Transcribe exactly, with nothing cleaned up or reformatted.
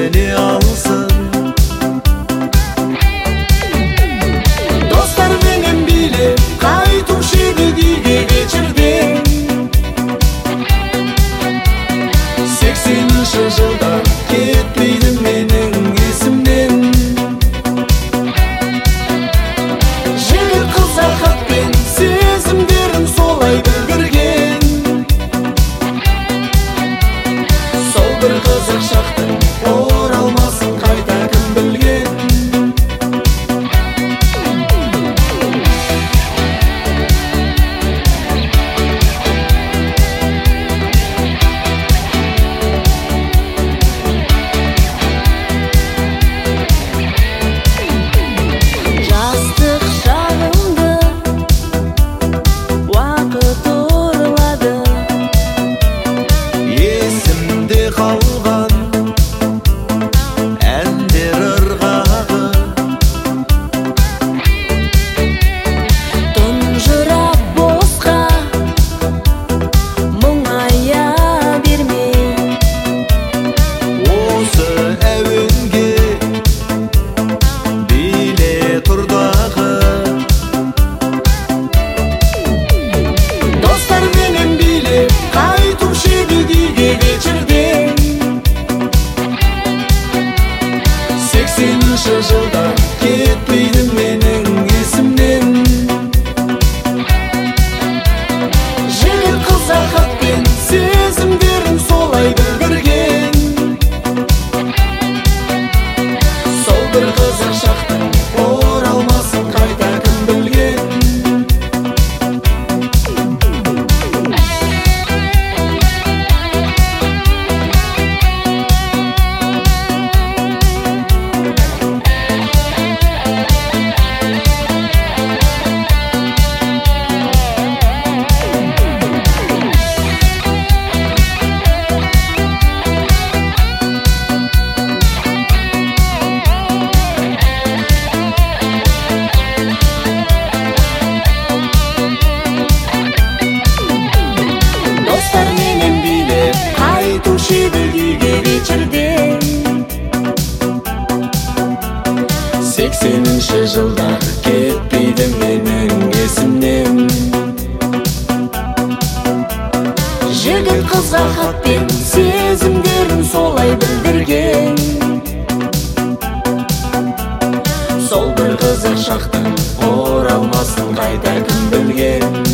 сені алсын. Достар менен билеп кайтушы еді күйге кечирдим. сексенинчи жылда кетпейді менің есімнен. Жігіт қызға хатпен сезімдерін солай білдірген. Сол бір қызық шақтың оралмасын қайта кім білген. Жастық шағымды уақыт ұрлады. Есімде қалған әндер ырғағы. Тұнжырап босқа мұңая берме. Осы әуенге биле тұрдағы. Достар менен билеп қайтушы еді күйге кечирдим. сексенинчи жылда кетпейді менің есімнен. Жігіт қызға хатпен сезімдерін солай білдірген. Сол бір қызық шақтың оралмасын қайта кім білген. Достар менен билеп кайтушы еді күйге кечирдим. сексенинчи жылдар кетпейді менің есімнен. Жігіт қызға хатпен сезімдерін солай білдірген. Сол бір қызық шақтың оралмасын қайта кім білген.